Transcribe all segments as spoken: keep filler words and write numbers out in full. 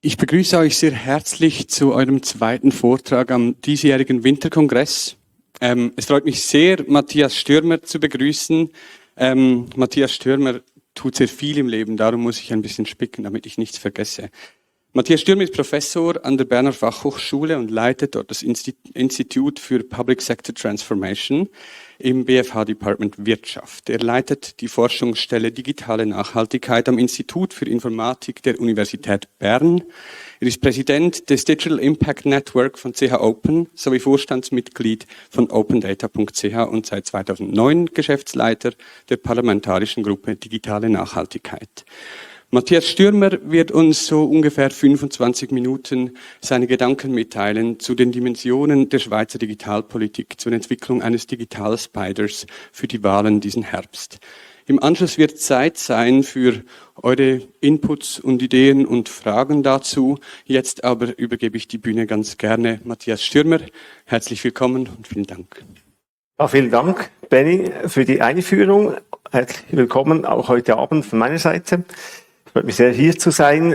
Ich begrüße euch sehr herzlich zu eurem zweiten Vortrag am diesjährigen Winterkongress. Ähm, es freut mich sehr, Matthias Stürmer zu begrüßen. Ähm, Matthias Stürmer tut sehr viel im Leben, darum muss ich ein bisschen spicken, damit ich nichts vergesse. Matthias Stürmer ist Professor an der Berner Fachhochschule und leitet dort das Institut für Public Sector Transformation im B F H Department Wirtschaft. Er leitet die Forschungsstelle Digitale Nachhaltigkeit am Institut für Informatik der Universität Bern. Er ist Präsident des Digital Impact Network von C H Open sowie Vorstandsmitglied von open data punkt c h und seit zweitausendneun Geschäftsleiter der parlamentarischen Gruppe Digitale Nachhaltigkeit. Matthias Stürmer wird uns so ungefähr fünfundzwanzig Minuten seine Gedanken mitteilen zu den Dimensionen der Schweizer Digitalpolitik, zur Entwicklung eines Digital Spiders für die Wahlen diesen Herbst. Im Anschluss wird Zeit sein für eure Inputs und Ideen und Fragen dazu. Jetzt aber übergebe ich die Bühne ganz gerne Matthias Stürmer. Herzlich willkommen und vielen Dank. Ja, vielen Dank, Benny, für die Einführung. Herzlich willkommen auch heute Abend von meiner Seite. Ich freue mich sehr, hier zu sein.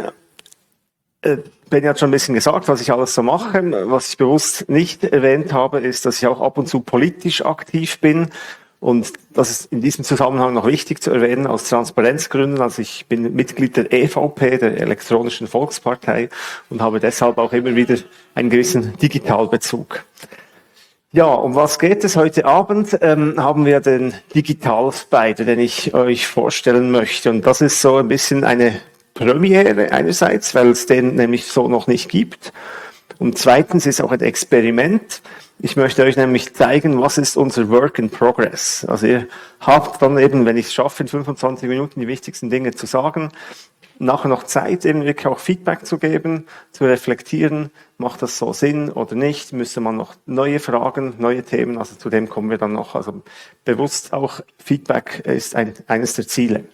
Äh, Benny hat schon ein bisschen gesagt, was ich alles so mache. Was ich bewusst nicht erwähnt habe, ist, dass ich auch ab und zu politisch aktiv bin. Und das ist in diesem Zusammenhang noch wichtig zu erwähnen, aus Transparenzgründen. Also ich bin Mitglied der E V P, der Elektronischen Volkspartei, und habe deshalb auch immer wieder einen gewissen Digitalbezug. Ja, um was geht es heute Abend? Ähm, haben wir den Digital Spider, den ich euch vorstellen möchte. Und das ist so ein bisschen eine Premiere einerseits, weil es den nämlich so noch nicht gibt. Und zweitens ist auch ein Experiment. Ich möchte euch nämlich zeigen, was ist unser Work in Progress. Also ihr habt dann eben, wenn ich es schaffe, in fünfundzwanzig Minuten die wichtigsten Dinge zu sagen, nachher noch Zeit, eben wirklich auch Feedback zu geben, zu reflektieren, macht das so Sinn oder nicht, müsste man noch neue Fragen, neue Themen, also zu dem kommen wir dann noch. Also bewusst auch Feedback ist ein, eines der Ziele.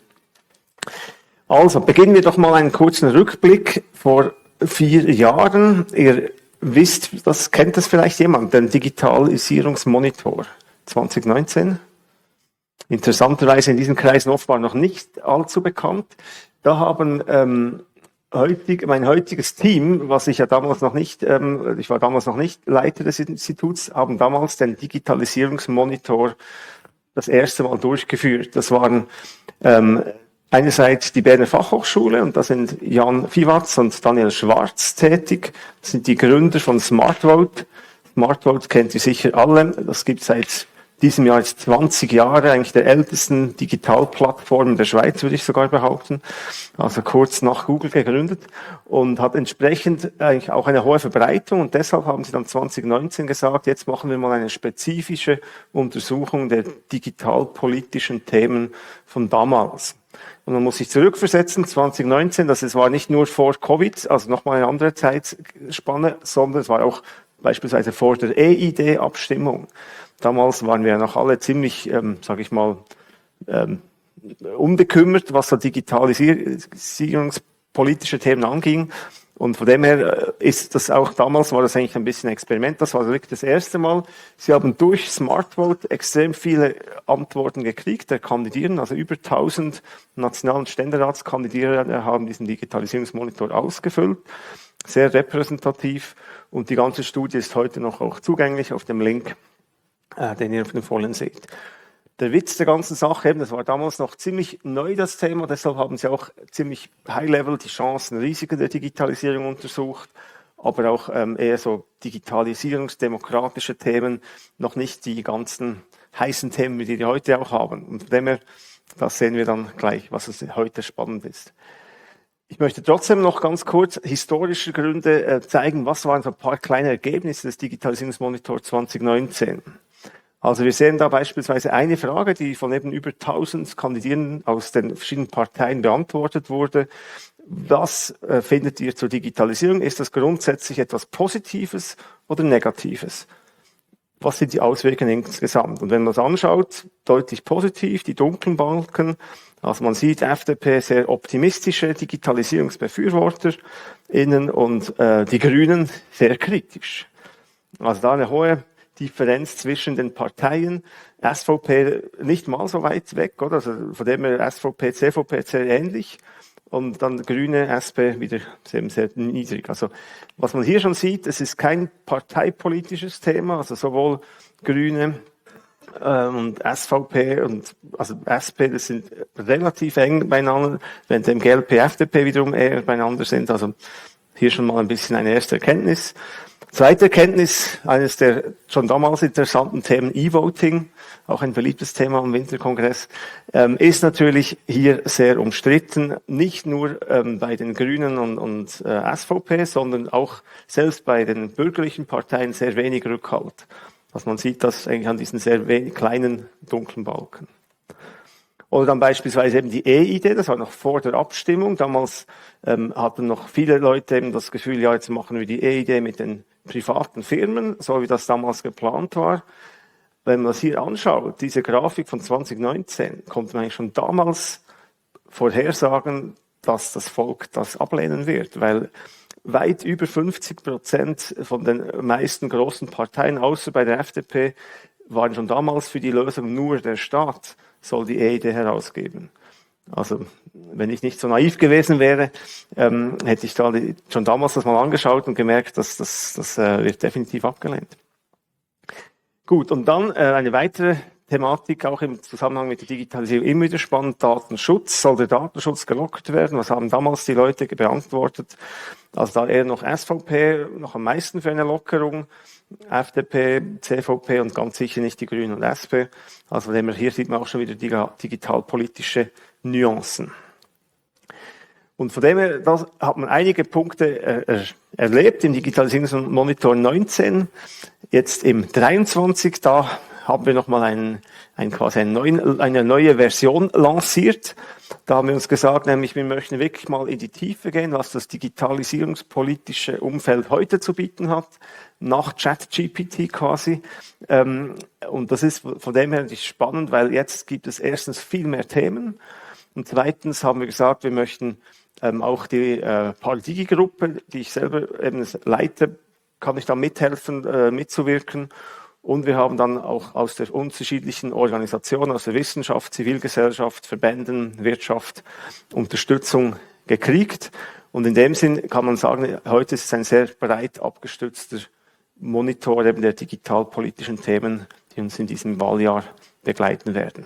Also beginnen wir doch mal einen kurzen Rückblick vor vier Jahren. Ihr wisst, das kennt das vielleicht jemand, den Digitalisierungsmonitor zwanzig neunzehn. Interessanterweise in diesen Kreisen offenbar noch nicht allzu bekannt. Da haben ähm, heutig, mein heutiges Team, was ich ja damals noch nicht, ähm, ich war damals noch nicht Leiter des Instituts, haben damals den Digitalisierungsmonitor das erste Mal durchgeführt. Das waren ähm, einerseits die Berner Fachhochschule, und da sind Jan Vivatz und Daniel Schwarz tätig. Das sind die Gründer von SmartVote. SmartVote kennt ihr sicher alle. Das gibt seit diesem Jahr jetzt zwanzig Jahre, eigentlich der ältesten Digitalplattform der Schweiz, würde ich sogar behaupten. Also kurz nach Google gegründet und hat entsprechend eigentlich auch eine hohe Verbreitung, und deshalb haben sie dann zwanzig neunzehn gesagt, jetzt machen wir mal eine spezifische Untersuchung der digitalpolitischen Themen von damals. Und man muss sich zurückversetzen, zwanzig neunzehn, das es war nicht nur vor Covid, also nochmal eine andere Zeitspanne, sondern es war auch beispielsweise vor der E I D-Abstimmung. Damals waren wir noch alle ziemlich, ähm, sage ich mal, ähm, unbekümmert, was so digitalisierungspolitische Themen anging. Und von dem her ist das auch damals, war das eigentlich ein bisschen ein Experiment. Das war wirklich das erste Mal. Sie haben durch SmartVote extrem viele Antworten gekriegt, der Kandidieren, also über tausend National- und Ständeratskandidierende haben diesen Digitalisierungsmonitor ausgefüllt. Sehr repräsentativ. Und die ganze Studie ist heute noch auch zugänglich auf dem Link, äh, den ihr auf den Folien seht. Der Witz der ganzen Sache, eben, das war damals noch ziemlich neu, das Thema, deshalb haben sie auch ziemlich high-level die Chancen, Risiken der Digitalisierung untersucht, aber auch ähm, eher so digitalisierungsdemokratische Themen, noch nicht die ganzen heißen Themen, die wir heute auch haben. Und von dem her, das sehen wir dann gleich, was es heute spannend ist. Ich möchte trotzdem noch ganz kurz historische Gründe äh, zeigen, was waren so ein paar kleine Ergebnisse des Digitalisierungsmonitor zwanzig neunzehn. Also wir sehen da beispielsweise eine Frage, die von eben über tausend Kandidierenden aus den verschiedenen Parteien beantwortet wurde. Was äh, findet ihr zur Digitalisierung? Ist das grundsätzlich etwas Positives oder Negatives? Was sind die Auswirkungen insgesamt? Und wenn man es anschaut, deutlich positiv, die dunklen Balken. Also man sieht F D P sehr optimistische DigitalisierungsbefürworterInnen und äh, die Grünen sehr kritisch. Also da eine hohe Differenz zwischen den Parteien. S V P nicht mal so weit weg, oder? Also von dem her S V P, C V P sehr ähnlich. und dann Grüne, S P wieder sehr, sehr niedrig. Also was man hier schon sieht, es ist kein parteipolitisches Thema, also sowohl Grüne ähm, und S V P und also S P, das sind relativ eng beieinander, während dem G L P, F D P wiederum eher beieinander sind. Also hier schon mal ein bisschen eine erste Erkenntnis. Zweite Erkenntnis, eines der schon damals interessanten Themen, E-Voting, auch ein beliebtes Thema am Winterkongress, ähm, ist natürlich hier sehr umstritten, nicht nur ähm, bei den Grünen und, und äh, S V P, sondern auch selbst bei den bürgerlichen Parteien sehr wenig Rückhalt. Also man sieht das eigentlich an diesen sehr wenig, kleinen dunklen Balken. Oder dann beispielsweise eben die E-I D, das war noch vor der Abstimmung. Damals ähm, hatten noch viele Leute eben das Gefühl, ja, jetzt machen wir die E-I D mit den privaten Firmen, so wie das damals geplant war. Wenn man das hier anschaut, diese Grafik von zwanzig neunzehn, konnte man eigentlich schon damals vorhersagen, dass das Volk das ablehnen wird, weil weit über fünfzig Prozent von den meisten großen Parteien, außer bei der F D P, waren schon damals für die Lösung, nur der Staat soll die E I D herausgeben. Also wenn ich nicht so naiv gewesen wäre, ähm, hätte ich da die, schon damals das mal angeschaut und gemerkt, dass das, das äh, wird definitiv abgelehnt. Gut, und dann äh, eine weitere Thematik, auch im Zusammenhang mit der Digitalisierung, immer wieder spannend, Datenschutz. Soll der Datenschutz gelockert werden? Was haben damals die Leute beantwortet? Also da eher noch S V P, noch am meisten für eine Lockerung, F D P, C V P und ganz sicher nicht die Grünen und S P. Also hier sieht man auch schon wieder digitalpolitische Nuancen. Und von dem her, da hat man einige Punkte er, erlebt im Digitalisierungsmonitor neunzehn. Jetzt im dreiundzwanzig, da haben wir nochmal einen, einen, quasi einen neuen, eine neue Version lanciert. Da haben wir uns gesagt, nämlich wir möchten wirklich mal in die Tiefe gehen, was das digitalisierungspolitische Umfeld heute zu bieten hat, nach ChatGPT quasi. Und das ist von dem her nicht spannend, weil jetzt gibt es erstens viel mehr Themen und zweitens haben wir gesagt, wir möchten auch die Paradigi-Gruppe, die ich selber eben leite, kann ich da mithelfen, mitzuwirken. Und wir haben dann auch aus der unterschiedlichen Organisationen, aus der Wissenschaft, Zivilgesellschaft, Verbänden, Wirtschaft Unterstützung gekriegt. Und in dem Sinn kann man sagen, heute ist es ein sehr breit abgestützter Monitor eben der digitalpolitischen Themen, die uns in diesem Wahljahr begleiten werden.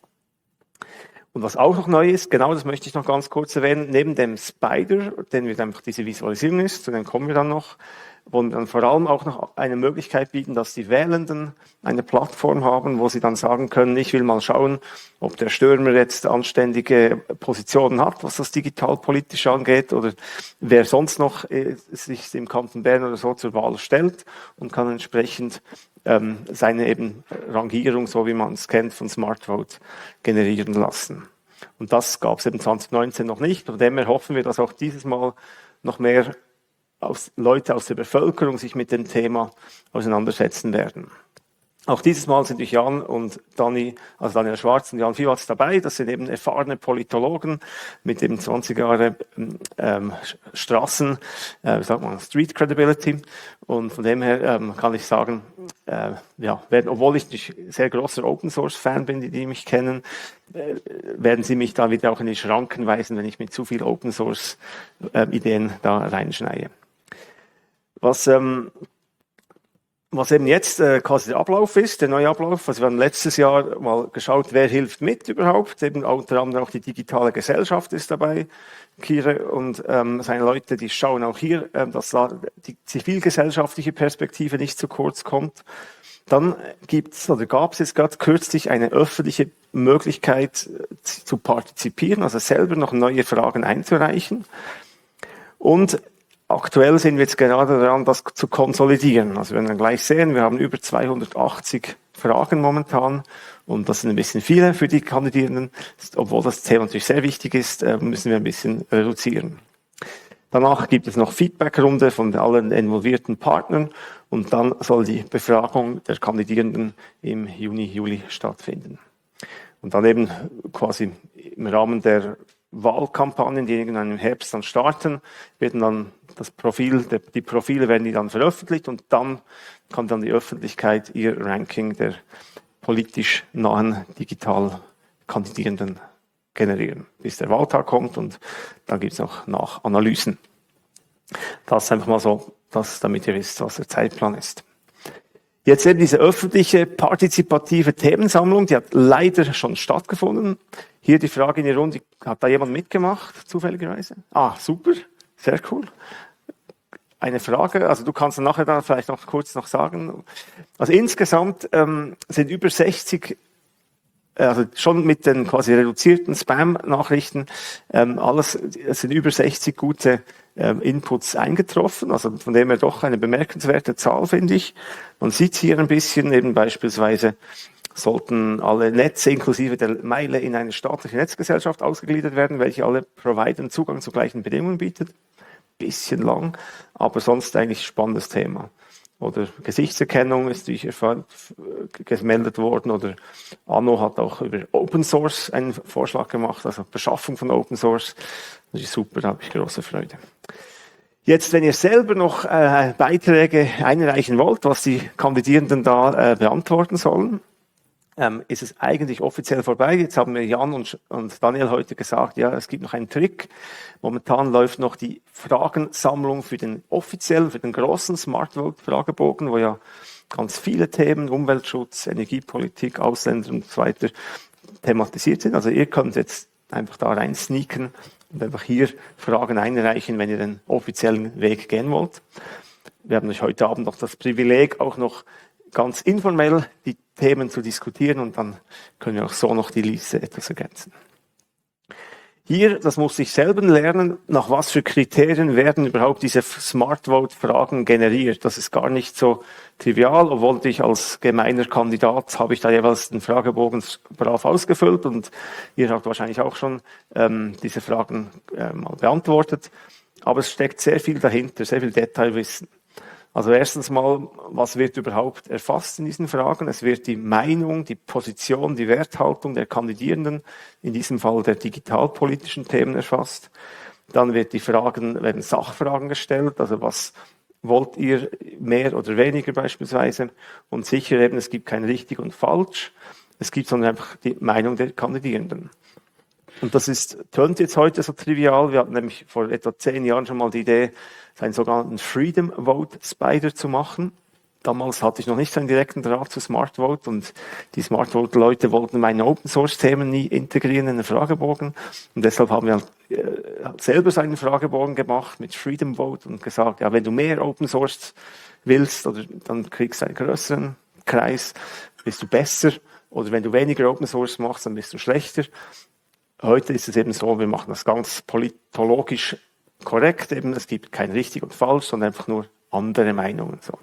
Und was auch noch neu ist, genau das möchte ich noch ganz kurz erwähnen, neben dem Spider, den wir einfach diese Visualisierung ist, zu dem kommen wir dann noch, wollen wir dann vor allem auch noch eine Möglichkeit bieten, dass die Wählenden eine Plattform haben, wo sie dann sagen können, ich will mal schauen, ob der Stürmer jetzt anständige Positionen hat, was das digitalpolitisch angeht, oder wer sonst noch äh, sich im Kanton Bern oder so zur Wahl stellt und kann entsprechend ähm, seine eben Rangierung, so wie man es kennt, von Smart Vote generieren lassen. Und das gab es eben zwanzig neunzehn noch nicht. Von dem her hoffen wir, dass auch dieses Mal noch mehr aus, Leute aus der Bevölkerung sich mit dem Thema auseinandersetzen werden. Auch dieses Mal sind Jan und Dani, also Daniel Schwarz und Jan Vivatz dabei. Das sind eben erfahrene Politologen mit eben zwanzig Jahre ähm, Straßen, äh, wie sagt man, Street Credibility. Und von dem her ähm, kann ich sagen, äh, ja, werden, obwohl ich nicht sehr großer Open Source Fan bin, die, die mich kennen, äh, werden sie mich da wieder auch in die Schranken weisen, wenn ich mit zu viel Open Source äh, Ideen da reinschneide. Was ähm, Was eben jetzt äh, quasi der Ablauf ist, der neue Ablauf. Also wir haben letztes Jahr mal geschaut, wer hilft mit überhaupt. Eben unter anderem auch die digitale Gesellschaft ist dabei. Kire und ähm, seine Leute, die schauen auch hier, äh, dass da die zivilgesellschaftliche Perspektive nicht zu kurz kommt. Dann gibt's oder gab es jetzt gerade kürzlich eine öffentliche Möglichkeit äh, zu partizipieren, also selber noch neue Fragen einzureichen. Und aktuell sind wir jetzt gerade daran, das zu konsolidieren. Also wir werden dann gleich sehen, wir haben über zweihundertachtzig Fragen momentan und das sind ein bisschen viele für die Kandidierenden. Obwohl das Thema natürlich sehr wichtig ist, müssen wir ein bisschen reduzieren. Danach gibt es noch Feedbackrunde von allen involvierten Partnern und dann soll die Befragung der Kandidierenden im Juni, Juli stattfinden. Und dann eben quasi im Rahmen der Wahlkampagnen, die irgendwann im Herbst dann starten, werden dann das Profil, die Profile werden die dann veröffentlicht und dann kann dann die Öffentlichkeit ihr Ranking der politisch nahen digital Kandidierenden generieren, bis der Wahltag kommt und dann gibt es noch Nachanalysen. Das ist einfach mal so, dass, damit ihr wisst, was der Zeitplan ist. Jetzt eben diese öffentliche, partizipative Themensammlung, die hat leider schon stattgefunden. Hier die Frage in die Runde, hat da jemand mitgemacht, zufälligerweise? Ah, super, sehr cool. Eine Frage, also du kannst nachher dann vielleicht noch kurz noch sagen. Also insgesamt ähm, sind über sechzig, also schon mit den quasi reduzierten Spam-Nachrichten, ähm, alles, es sind über sechzig gute ähm, Inputs eingetroffen, also von dem her doch eine bemerkenswerte Zahl, finde ich. Man sieht hier ein bisschen, eben beispielsweise sollten alle Netze inklusive der Meile in eine staatliche Netzgesellschaft ausgegliedert werden, welche alle Providern Zugang zu gleichen Bedingungen bietet. Bisschen lang, aber sonst eigentlich spannendes Thema. Oder Gesichtserkennung ist natürlich gemeldet worden, oder Anno hat auch über Open Source einen Vorschlag gemacht, also Beschaffung von Open Source. Das ist super, da habe ich große Freude. Jetzt, wenn ihr selber noch äh, Beiträge einreichen wollt, was die Kandidierenden da äh, beantworten sollen, ähm, ist es eigentlich offiziell vorbei. Jetzt haben mir Jan und, und Daniel heute gesagt, ja, es gibt noch einen Trick. Momentan läuft noch die Fragensammlung für den offiziellen, für den großen Smart Vote Fragebogen, wo ja ganz viele Themen, Umweltschutz, Energiepolitik, Ausländer und so weiter thematisiert sind. Also ihr könnt jetzt einfach da rein sneaken und einfach hier Fragen einreichen, wenn ihr den offiziellen Weg gehen wollt. Wir haben euch heute Abend noch das Privileg, auch noch ganz informell die Themen zu diskutieren und dann können wir auch so noch die Liste etwas ergänzen. Hier, das muss ich selber lernen, nach was für Kriterien werden überhaupt diese Smart Vote Fragen generiert. Das ist gar nicht so trivial, obwohl ich als gemeiner Kandidat habe ich da jeweils den Fragebogen brav ausgefüllt und ihr habt wahrscheinlich auch schon ähm, diese Fragen äh, mal beantwortet. Aber es steckt sehr viel dahinter, sehr viel Detailwissen. Also erstens mal, was wird überhaupt erfasst in diesen Fragen? Es wird die Meinung, die Position, die Werthaltung der Kandidierenden, in diesem Fall der digitalpolitischen Themen erfasst. Dann wird die Fragen, werden Sachfragen gestellt, also was wollt ihr mehr oder weniger beispielsweise? Und sicher eben, es gibt kein richtig und falsch, es gibt sondern einfach die Meinung der Kandidierenden. Und das ist, tönt jetzt heute so trivial. Wir hatten nämlich vor etwa zehn Jahren schon mal die Idee, einen sogenannten Freedom Vote Spider zu machen. Damals hatte ich noch nicht so einen direkten Draht zu Smart Vote und die Smart Vote Leute wollten meine Open Source Themen nie integrieren in den Fragebogen. Und deshalb haben wir äh, selber so einen Fragebogen gemacht mit Freedom Vote und gesagt, ja, wenn du mehr Open Source willst, oder dann kriegst du einen größeren Kreis, bist du besser. Oder wenn du weniger Open Source machst, dann bist du schlechter. Heute ist es eben so, wir machen das ganz politologisch korrekt. Eben, es gibt kein richtig und falsch, sondern einfach nur andere Meinungen. So.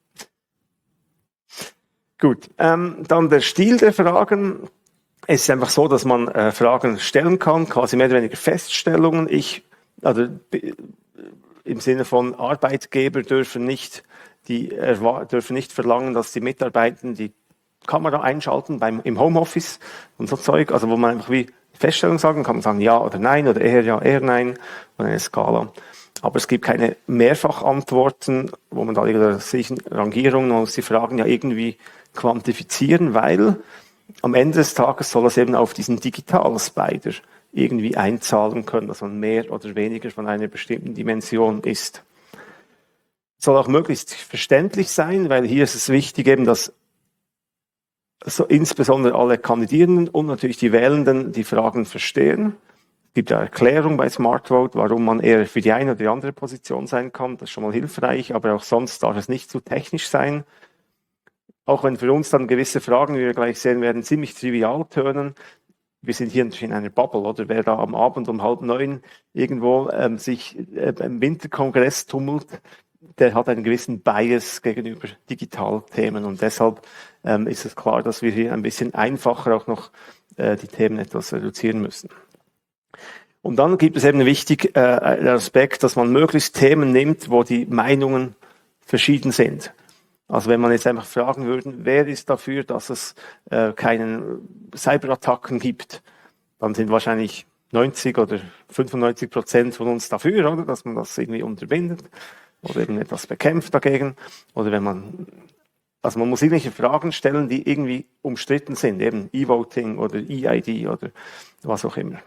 Gut, ähm, dann der Stil der Fragen. Es ist einfach so, dass man äh, Fragen stellen kann, quasi mehr oder weniger Feststellungen. Ich, also im Sinne von Arbeitgeber dürfen nicht, die äh, dürfen nicht verlangen, dass die Mitarbeitenden die Kamera einschalten beim im Homeoffice und so Zeug. Also wo man einfach wie Feststellung sagen, kann man sagen ja oder nein oder eher ja, eher nein und eine Skala. Aber es gibt keine Mehrfachantworten, wo man da irgendwelche Rangierungen muss die Fragen ja irgendwie quantifizieren, weil am Ende des Tages soll es eben auf diesen Digital-Spider irgendwie einzahlen können, dass man mehr oder weniger von einer bestimmten Dimension ist. Es soll auch möglichst verständlich sein, weil hier ist es wichtig eben, dass so insbesondere alle Kandidierenden und natürlich die Wählenden die Fragen verstehen. Es gibt ja Erklärung bei Smart Vote, warum man eher für die eine oder die andere Position sein kann. Das ist schon mal hilfreich, aber auch sonst darf es nicht zu technisch sein. Auch wenn für uns dann gewisse Fragen, wie wir gleich sehen werden, ziemlich trivial tönen. Wir sind hier natürlich in einer Bubble, oder? Wer da am Abend um halb neun irgendwo ähm, sich äh, im Winterkongress tummelt, der hat einen gewissen Bias gegenüber Digitalthemen und deshalb ähm, ist es klar, dass wir hier ein bisschen einfacher auch noch äh, die Themen etwas reduzieren müssen. Und dann gibt es eben wichtig äh, einen Aspekt, dass man möglichst Themen nimmt, wo die Meinungen verschieden sind. Also wenn man jetzt einfach fragen würde, wer ist dafür, dass es äh, keinen Cyberattacken gibt, dann sind wahrscheinlich neunzig oder fünfundneunzig Prozent von uns dafür, oder, dass man das irgendwie unterbindet oder eben etwas bekämpft dagegen. Oder wenn man Also man muss irgendwelche Fragen stellen, die irgendwie umstritten sind, eben E-Voting oder E I D oder was auch immer.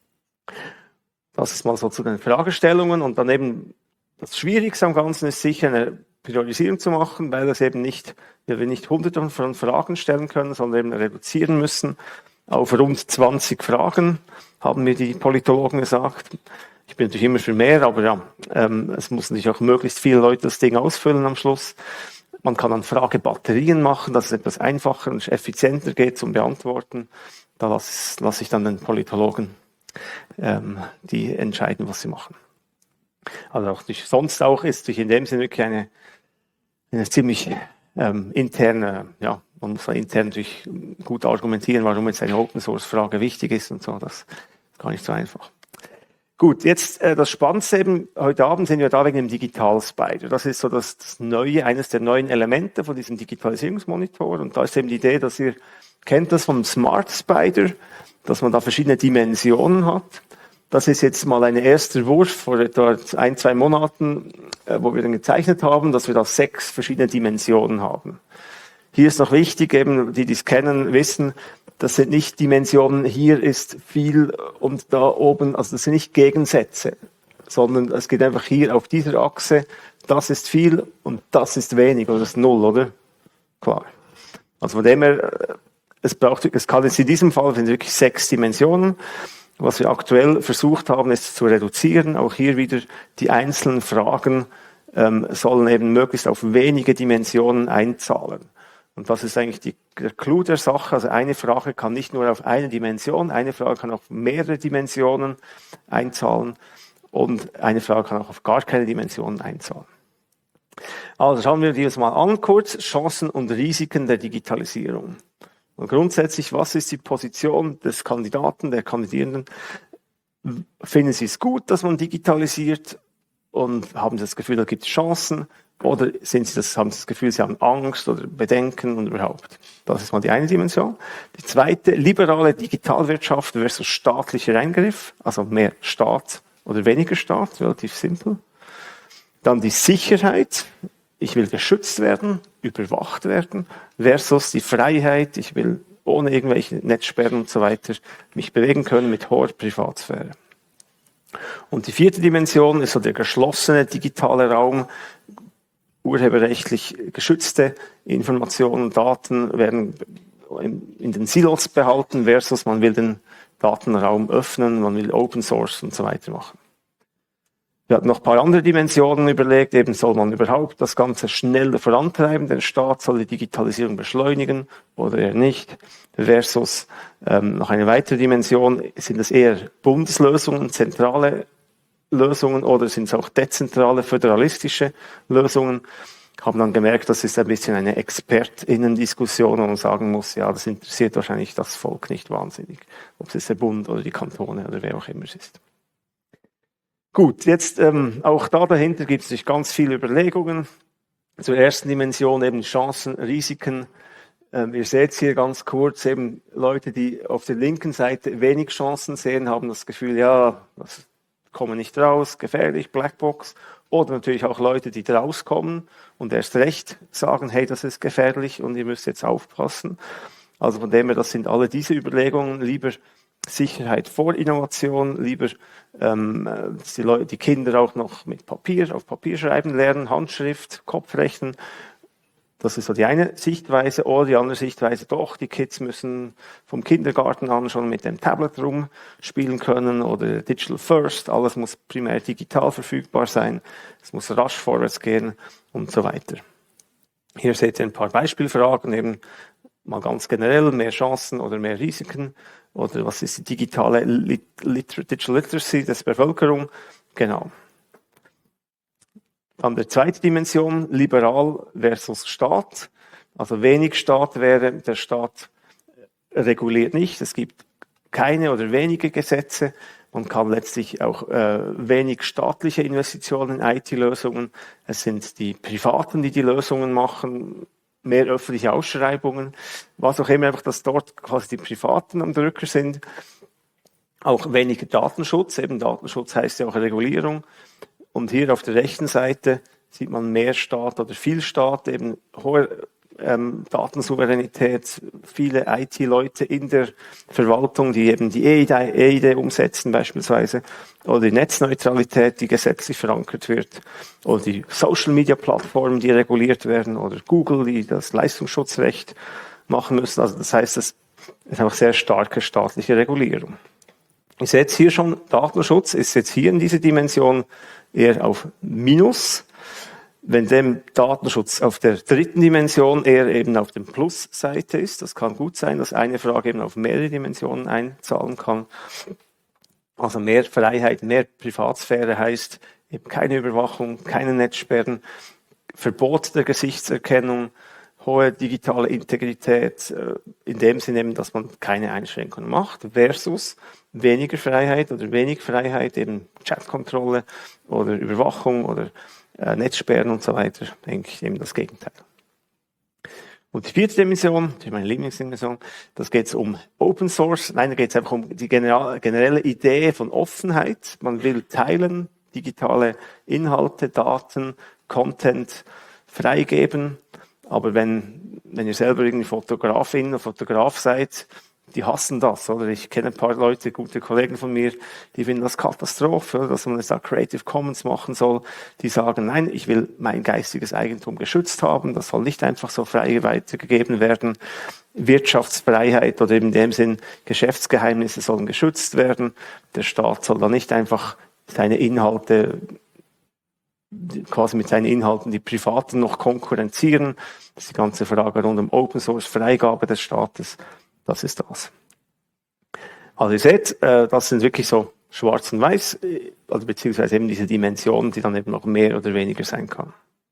Das ist mal so zu den Fragestellungen und dann eben das Schwierigste am Ganzen ist sicher eine Priorisierung zu machen, weil es eben nicht, wir nicht hunderte von Fragen stellen können, sondern eben reduzieren müssen auf rund zwanzig Fragen, haben mir die Politologen gesagt. Ich bin natürlich immer für mehr, aber ja, ähm, es muss natürlich auch möglichst viele Leute das Ding ausfüllen am Schluss. Man kann dann Fragebatterien machen, dass es etwas einfacher und effizienter geht zum Beantworten. Da lasse lass ich dann den Politologen ähm, die entscheiden, was sie machen. Also auch durch, sonst auch ist durch in dem Sinne wirklich eine, eine ziemlich ähm, interne, ja, man muss da intern natürlich gut argumentieren, warum jetzt eine Open-Source-Frage wichtig ist und so, das ist gar nicht so einfach. Gut, jetzt äh, das Spannendste eben, heute Abend sind wir da wegen dem Digital Spider. Das ist so das, das neue, eines der neuen Elemente von diesem Digitalisierungsmonitor und da ist eben die Idee, dass ihr kennt das vom Smart Spider, dass man da verschiedene Dimensionen hat. Das ist jetzt mal ein erster Wurf vor etwa ein, zwei Monaten, äh, wo wir dann gezeichnet haben, dass wir da sechs verschiedene Dimensionen haben. Hier ist noch wichtig, eben die, die es kennen, wissen, das sind nicht Dimensionen, hier ist viel und da oben, also das sind nicht Gegensätze, sondern es geht einfach hier auf dieser Achse, das ist viel und das ist wenig, oder das ist null, oder? Klar. Also von dem her, es braucht, es kann jetzt in diesem Fall, sind wirklich sechs Dimensionen. Was wir aktuell versucht haben, ist zu reduzieren. Auch hier wieder die einzelnen Fragen ähm, sollen eben möglichst auf wenige Dimensionen einzahlen. Und das ist eigentlich die, der Clou der Sache. Also eine Frage kann nicht nur auf eine Dimension, eine Frage kann auf mehrere Dimensionen einzahlen und eine Frage kann auch auf gar keine Dimensionen einzahlen. Also schauen wir die uns mal an kurz. Chancen und Risiken der Digitalisierung. Und grundsätzlich, was ist die Position des Kandidaten, der Kandidierenden? Finden Sie es gut, dass man digitalisiert und haben Sie das Gefühl, da gibt es Chancen? Oder sind Sie das, haben Sie das Gefühl, Sie haben Angst oder Bedenken und überhaupt? Das ist mal die eine Dimension. Die zweite, liberale Digitalwirtschaft versus staatlicher Eingriff, also mehr Staat oder weniger Staat, relativ simpel. Dann die Sicherheit, ich will geschützt werden, überwacht werden, versus die Freiheit, ich will ohne irgendwelche Netzsperren und so weiter mich bewegen können mit hoher Privatsphäre. Und die vierte Dimension ist so der geschlossene digitale Raum. Urheberrechtlich geschützte Informationen und Daten werden in den Silos behalten versus man will den Datenraum öffnen, man will Open Source und so weiter machen. Wir hatten noch ein paar andere Dimensionen überlegt, eben soll man überhaupt das Ganze schneller vorantreiben, der Staat soll die Digitalisierung beschleunigen oder eher nicht, versus ähm, noch eine weitere Dimension, sind es eher Bundeslösungen, zentrale Lösungen oder sind es auch dezentrale, föderalistische Lösungen? Haben dann gemerkt, das ist ein bisschen eine ExpertInnen-Diskussion, wo man sagen muss, ja, das interessiert wahrscheinlich das Volk nicht wahnsinnig, ob es jetzt der Bund oder die Kantone oder wer auch immer es ist. Gut, jetzt ähm, auch da dahinter gibt es sich ganz viele Überlegungen. Zur ersten Dimension eben Chancen, Risiken. Ähm, ihr seht hier ganz kurz eben Leute, die auf der linken Seite wenig Chancen sehen, haben das Gefühl, ja, das kommen nicht raus, gefährlich, Blackbox. Oder natürlich auch Leute, die rauskommen und erst recht sagen, hey, das ist gefährlich und ihr müsst jetzt aufpassen. Also von dem her, das sind alle diese Überlegungen, lieber Sicherheit vor Innovation, lieber ähm, die, Leute, die Kinder auch noch mit Papier, auf Papier schreiben lernen, Handschrift, Kopfrechnen. Das ist so die eine Sichtweise. Oder die andere Sichtweise, doch, die Kids müssen vom Kindergarten an schon mit dem Tablet rumspielen können oder Digital First. Alles muss primär digital verfügbar sein. Es muss rasch vorwärts gehen und so weiter. Hier seht ihr ein paar Beispielfragen, eben mal ganz generell, mehr Chancen oder mehr Risiken. Oder was ist die digitale Lit- Liter- Digital Literacy der Bevölkerung? Genau. Dann die zweite Dimension, liberal versus Staat. Also wenig Staat wäre, der Staat reguliert nicht. Es gibt keine oder wenige Gesetze. Man kann letztlich auch äh, wenig staatliche Investitionen in I T-Lösungen. Es sind die Privaten, die die Lösungen machen. Mehr öffentliche Ausschreibungen, was auch immer, einfach, dass dort quasi die Privaten am Drücker sind. Auch weniger Datenschutz, eben Datenschutz heißt ja auch Regulierung. Und hier auf der rechten Seite sieht man mehr Staat oder viel Staat, eben hohe ähm, Datensouveränität, viele I T-Leute in der Verwaltung, die eben die E I D umsetzen beispielsweise, oder die Netzneutralität, die gesetzlich verankert wird, oder die Social-Media-Plattformen, die reguliert werden, oder Google, die das Leistungsschutzrecht machen müssen. Also das heißt, es ist einfach sehr starke staatliche Regulierung. Ich sehe jetzt hier schon, Datenschutz ist jetzt hier in dieser Dimension eher auf Minus, wenn dem Datenschutz auf der dritten Dimension eher eben auf dem Plus-Seite ist. Das kann gut sein, dass eine Frage eben auf mehrere Dimensionen einzahlen kann. Also mehr Freiheit, mehr Privatsphäre heißt eben keine Überwachung, keine Netzsperren, Verbot der Gesichtserkennung, hohe digitale Integrität, in dem Sinne eben, dass man keine Einschränkungen macht, versus weniger Freiheit oder wenig Freiheit, eben Chatkontrolle oder Überwachung oder äh, Netzsperren und so weiter, denke ich eben das Gegenteil. Und die vierte Dimension, das ist meine Lieblingsdimension, das geht es um Open Source. Nein, da geht es einfach um die generelle Idee von Offenheit. Man will teilen, digitale Inhalte, Daten, Content freigeben. Aber wenn, wenn ihr selber irgendwie Fotografin oder Fotograf seid, die hassen das, oder? Ich kenne ein paar Leute, gute Kollegen von mir, die finden das Katastrophe, oder? Dass man jetzt da Creative Commons machen soll. Die sagen, nein, ich will mein geistiges Eigentum geschützt haben. Das soll nicht einfach so frei weitergegeben werden. Wirtschaftsfreiheit oder in dem Sinn Geschäftsgeheimnisse sollen geschützt werden. Der Staat soll da nicht einfach seine Inhalte quasi mit seinen Inhalten die Privaten noch konkurrenzieren. Das ist die ganze Frage rund um Open Source, Freigabe des Staates. Das ist das. Also ihr seht, das sind wirklich so schwarz und weiß, also beziehungsweise eben diese Dimensionen, die dann eben noch mehr oder weniger sein kann.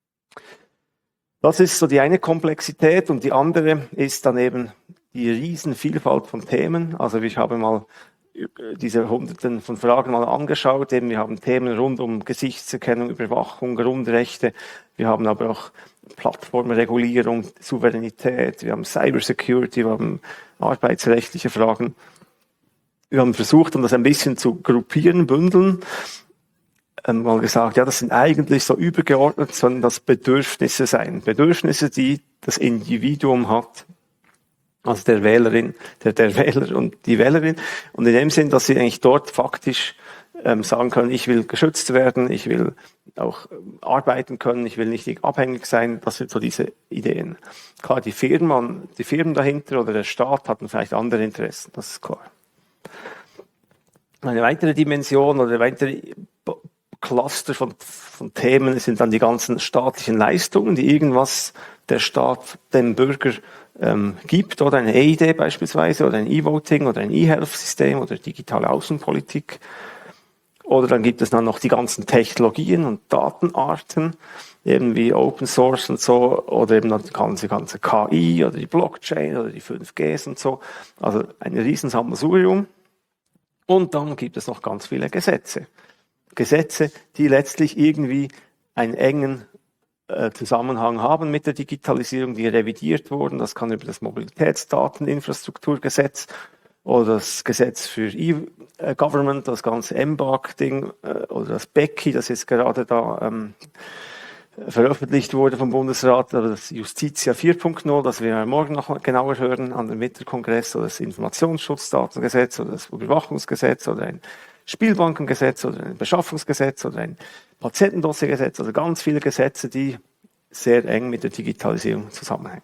Das ist so die eine Komplexität und die andere ist dann eben die Riesenvielfalt von Themen. Also ich habe mal diese Hunderten von Fragen mal angeschaut. Eben, wir haben Themen rund um Gesichtserkennung, Überwachung, Grundrechte. Wir haben aber auch Plattformregulierung, Souveränität. Wir haben Cybersecurity, wir haben arbeitsrechtliche Fragen. Wir haben versucht, um das ein bisschen zu gruppieren, bündeln. Ähm, mal gesagt, ja, das sind eigentlich so übergeordnet, sondern das Bedürfnisse sein. Bedürfnisse, die das Individuum hat. Also der Wählerin, der, der Wähler und die Wählerin. Und in dem Sinn, dass sie eigentlich dort faktisch ähm, sagen können, ich will geschützt werden, ich will auch ähm, arbeiten können, ich will nicht abhängig sein. Das sind so diese Ideen. Klar, die Firmen, die Firmen dahinter oder der Staat hatten vielleicht andere Interessen, das ist klar. Eine weitere Dimension oder weitere Cluster von, von Themen sind dann die ganzen staatlichen Leistungen, die irgendwas der Staat dem Bürger ähm, gibt, oder eine E I D beispielsweise, oder ein E-Voting, oder ein E-Health-System, oder digitale Außenpolitik. Oder dann gibt es dann noch die ganzen Technologien und Datenarten, eben wie Open Source und so, oder eben die ganze, ganze K I, oder die Blockchain, oder die fünf Gs und so. Also ein Riesensammelsurium. Und dann gibt es noch ganz viele Gesetze. Gesetze, die letztlich irgendwie einen engen äh, Zusammenhang haben mit der Digitalisierung, die revidiert wurden. Das kann über das Mobilitätsdateninfrastrukturgesetz oder das Gesetz für E-Government, das ganze M B A C-Ding äh, oder das B E C I, das jetzt gerade da ähm, veröffentlicht wurde vom Bundesrat, oder das Justitia vier Punkt null, das wir morgen noch genauer hören an dem Mittelkongress, oder das Informationsschutzdatengesetz oder das Überwachungsgesetz oder ein Spielbankengesetz oder ein Beschaffungsgesetz oder ein Patientendossiergesetz, also ganz viele Gesetze, die sehr eng mit der Digitalisierung zusammenhängen.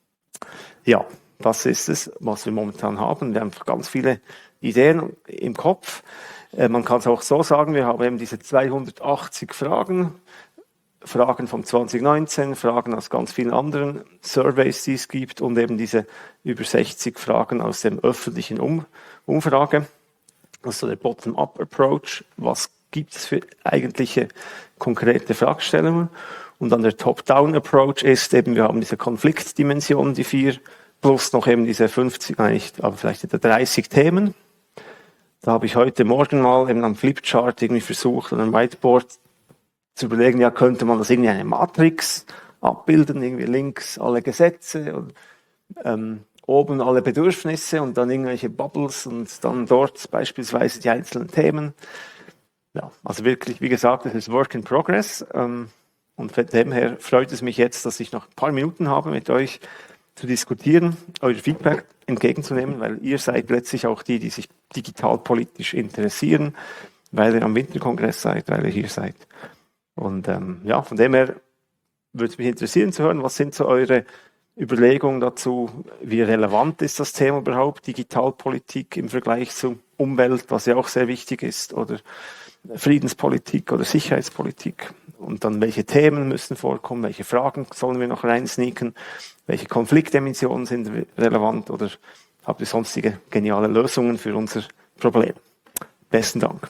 Ja, das ist es, was wir momentan haben. Wir haben ganz viele Ideen im Kopf. Man kann es auch so sagen, wir haben eben diese zweihundertachtzig Fragen, Fragen vom zwanzig neunzehn, Fragen aus ganz vielen anderen Surveys, die es gibt, und eben diese über sechzig Fragen aus dem öffentlichen um Umfrage. Das ist so der Bottom-up-Approach. Was gibt es für eigentliche konkrete Fragestellungen? Und dann der Top-down-Approach ist eben, wir haben diese Konfliktdimension, die vier, plus noch eben diese fünfzig, nein, nicht, aber vielleicht etwa dreißig Themen. Da habe ich heute Morgen mal eben am Flipchart irgendwie versucht, an einem Whiteboard zu überlegen, ja, könnte man das irgendwie eine Matrix abbilden, irgendwie links alle Gesetze und ähm, oben alle Bedürfnisse und dann irgendwelche Bubbles und dann dort beispielsweise die einzelnen Themen. Ja, also wirklich, wie gesagt, das ist Work in Progress. Ähm, Und von dem her freut es mich jetzt, dass ich noch ein paar Minuten habe, mit euch zu diskutieren, euer Feedback entgegenzunehmen, weil ihr seid letztlich auch die, die sich digitalpolitisch interessieren, weil ihr am Winterkongress seid, weil ihr hier seid. Und ähm, ja, von dem her würde es mich interessieren zu hören, was sind so eure Überlegungen dazu, wie relevant ist das Thema überhaupt, Digitalpolitik im Vergleich zur Umwelt, was ja auch sehr wichtig ist, oder Friedenspolitik oder Sicherheitspolitik. Und dann, welche Themen müssen vorkommen, welche Fragen sollen wir noch reinsneaken, welche Konfliktdimensionen sind relevant oder habt ihr sonstige geniale Lösungen für unser Problem? Besten Dank.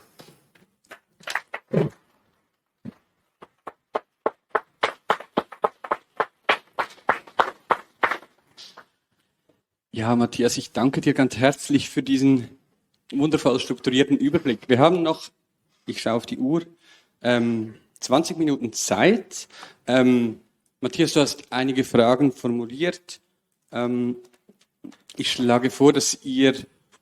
Ja, Matthias, ich danke dir ganz herzlich für diesen wundervoll strukturierten Überblick. Wir haben noch, ich schaue auf die Uhr, ähm, zwanzig Minuten Zeit. Ähm, Matthias, du hast einige Fragen formuliert. Ähm, ich schlage vor, dass ihr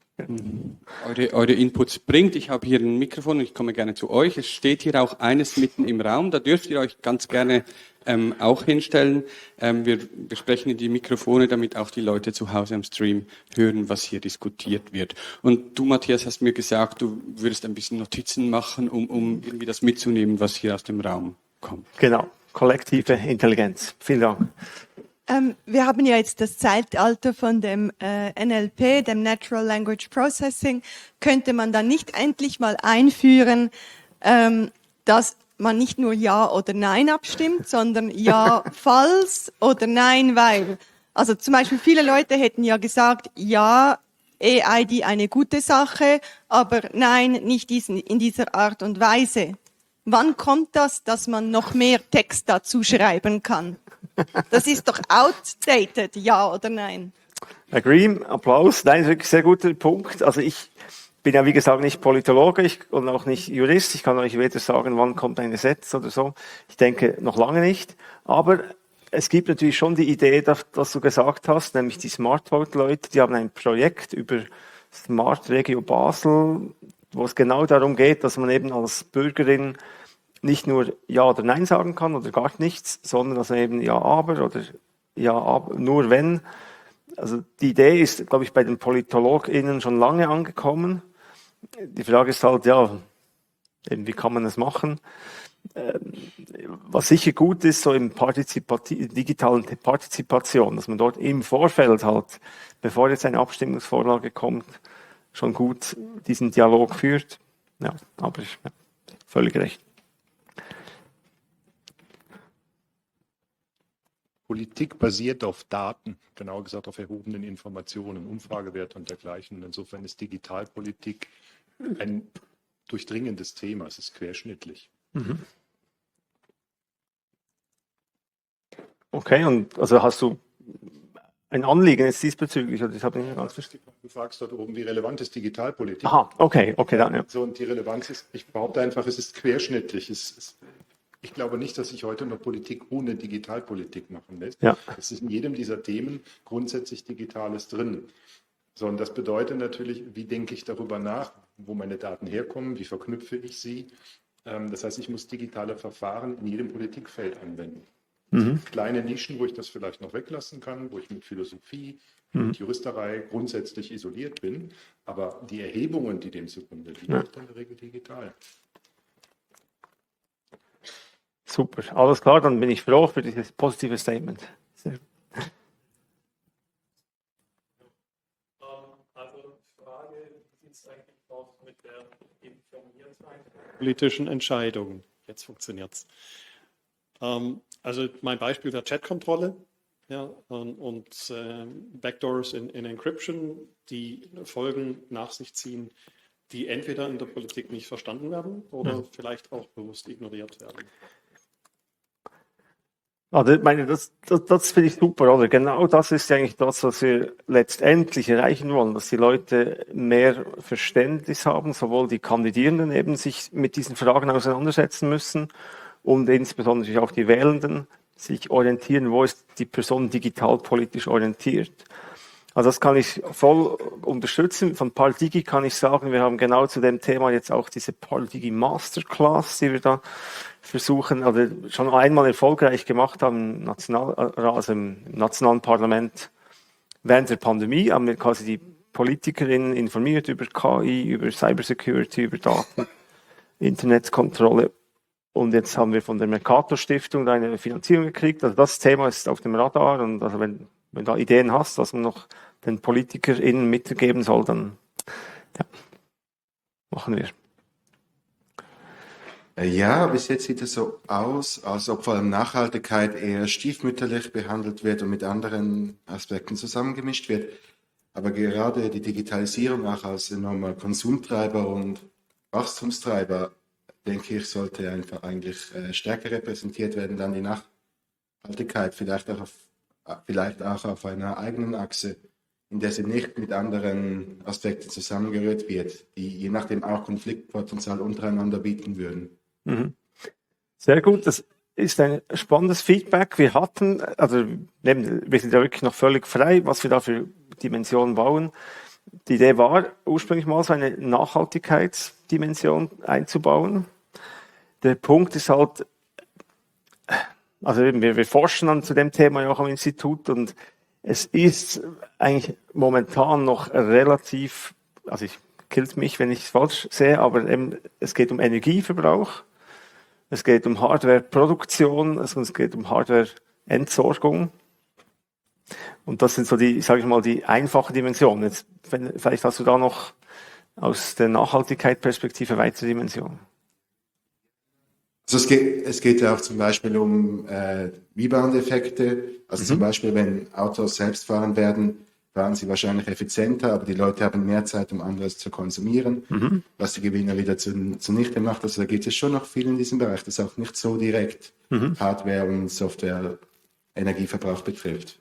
ähm, eure, eure Inputs bringt. Ich habe hier ein Mikrofon und ich komme gerne zu euch. Es steht hier auch eines mitten im Raum. Da dürft ihr euch ganz gerne ähm, auch hinstellen. Ähm, wir besprechen in die Mikrofone, damit auch die Leute zu Hause am Stream hören, was hier diskutiert wird. Und du, Matthias, hast mir gesagt, du würdest ein bisschen Notizen machen, um, um irgendwie das mitzunehmen, was hier aus dem Raum kommt. Genau, kollektive Intelligenz. Vielen Dank. Ähm, wir haben ja jetzt das Zeitalter von dem äh, N L P, dem Natural Language Processing. Könnte man dann nicht endlich mal einführen, ähm, dass man nicht nur Ja oder Nein abstimmt, sondern Ja, falls oder Nein, weil. Also zum Beispiel viele Leute hätten ja gesagt, ja, A I D eine gute Sache, aber nein, nicht diesen, in dieser Art und Weise. Wann kommt das, dass man noch mehr Text dazu schreiben kann? Das ist doch outdated, ja oder nein? Herr Green, Applaus. Nein, wirklich sehr guter Punkt. Also ich bin ja, wie gesagt, nicht Politologe ich, und auch nicht Jurist. Ich kann euch weder sagen, wann kommt ein Gesetz oder so. Ich denke, noch lange nicht. Aber es gibt natürlich schon die Idee, dass, dass du gesagt hast, nämlich die Smart Vote-Leute, die haben ein Projekt über Smart Regio Basel, wo es genau darum geht, dass man eben als Bürgerin nicht nur Ja oder Nein sagen kann oder gar nichts, sondern dass man eben Ja, aber oder Ja, aber, nur wenn. Also die Idee ist, glaube ich, bei den PolitologInnen schon lange angekommen. Die Frage ist halt, ja, eben, wie kann man das machen? Ähm, was sicher gut ist, so im Partizipati- digitalen Partizipation, dass man dort im Vorfeld halt, bevor jetzt eine Abstimmungsvorlage kommt, schon gut diesen Dialog führt. Ja, aber ich, ja, völlig recht. Politik basiert auf Daten, genauer gesagt auf erhobenen Informationen, Umfragewerte und dergleichen. Insofern ist Digitalpolitik ein durchdringendes Thema, es ist querschnittlich. Mhm. Okay, und also hast du ein Anliegen jetzt diesbezüglich? Oder das habe ich nicht ganz verstanden. Du fragst dort oben, wie relevant ist Digitalpolitik? Aha, okay, okay, dann ja. So, und die Relevanz ist, ich behaupte einfach, es ist querschnittlich. Es ist, ich glaube nicht, dass sich heute noch Politik ohne Digitalpolitik machen lässt. Ja. Es ist in jedem dieser Themen grundsätzlich Digitales drin. So, und das bedeutet natürlich, wie denke ich darüber nach, wo meine Daten herkommen, wie verknüpfe ich sie. Das heißt, ich muss digitale Verfahren in jedem Politikfeld anwenden. Mhm. Kleine Nischen, wo ich das vielleicht noch weglassen kann, wo ich mit Philosophie, mhm. mit Juristerei grundsätzlich isoliert bin. Aber die Erhebungen, die dem zugrunde liegen, ja. sind in der Regel digital. Super, alles klar, dann bin ich froh für dieses positive Statement. Sehr. Also die Frage, wie sieht es eigentlich aus mit der Informiertheit politischen Entscheidungen? Jetzt funktioniert es. Ähm, also mein Beispiel wäre Chatkontrolle, ja, und, und äh, Backdoors in, in Encryption, die Folgen nach sich ziehen, die entweder in der Politik nicht verstanden werden oder hm. vielleicht auch bewusst ignoriert werden. Also, ich meine, das, das, das finde ich super, oder? Genau das ist eigentlich das, was wir letztendlich erreichen wollen, dass die Leute mehr Verständnis haben, sowohl die Kandidierenden eben sich mit diesen Fragen auseinandersetzen müssen und insbesondere auch die Wählenden sich orientieren, wo ist die Person digitalpolitisch orientiert. Also das kann ich voll unterstützen. Von ParlDigi kann ich sagen, wir haben genau zu dem Thema jetzt auch diese ParlDigi Masterclass, die wir da versuchen, also schon einmal erfolgreich gemacht haben im, National, also im nationalen Parlament während der Pandemie, haben wir quasi die Politikerinnen informiert über K I, über Cybersecurity, über Daten, Internetkontrolle. Und jetzt haben wir von der Mercator Stiftung eine Finanzierung gekriegt. Also das Thema ist auf dem Radar. Und also wenn, wenn du Ideen hast, was man noch den PolitikerInnen mitgeben soll, dann ja, machen wir. Ja, bis jetzt sieht es so aus, als ob vor allem Nachhaltigkeit eher stiefmütterlich behandelt wird und mit anderen Aspekten zusammengemischt wird. Aber gerade die Digitalisierung auch als enormer Konsumtreiber und Wachstumstreiber, denke ich, sollte einfach eigentlich äh, stärker repräsentiert werden, dann die Nachhaltigkeit, vielleicht auch auf, vielleicht auch auf einer eigenen Achse, in der sie nicht mit anderen Aspekten zusammengerührt wird, die je nachdem auch Konfliktpotenzial untereinander bieten würden. Mhm. Sehr gut, das ist ein spannendes Feedback. Wir hatten, also wir sind ja wirklich noch völlig frei, was wir da für Dimensionen bauen. Die Idee war ursprünglich mal so eine Nachhaltigkeitsdimension einzubauen. Der Punkt ist halt, also wir, wir forschen dann zu dem Thema ja auch am Institut und es ist eigentlich momentan noch relativ, also ich killt mich, wenn ich es falsch sehe, aber eben, es geht um Energieverbrauch, es geht um Hardwareproduktion, also es geht um Hardwareentsorgung. Und das sind so die, sage ich mal, die einfachen Dimensionen. Jetzt, wenn, vielleicht hast du da noch aus der Nachhaltigkeitsperspektive weitere Dimensionen. Also es geht, es geht ja auch zum Beispiel um äh, Rebound-Effekte. Also mhm. zum Beispiel, wenn Autos selbst fahren werden, fahren sie wahrscheinlich effizienter, aber die Leute haben mehr Zeit, um anderes zu konsumieren, mhm. was die Gewinner wieder zu, zunichte macht. Also da geht es schon noch viel in diesem Bereich, das auch nicht so direkt mhm. Hardware und Software Energieverbrauch betrifft.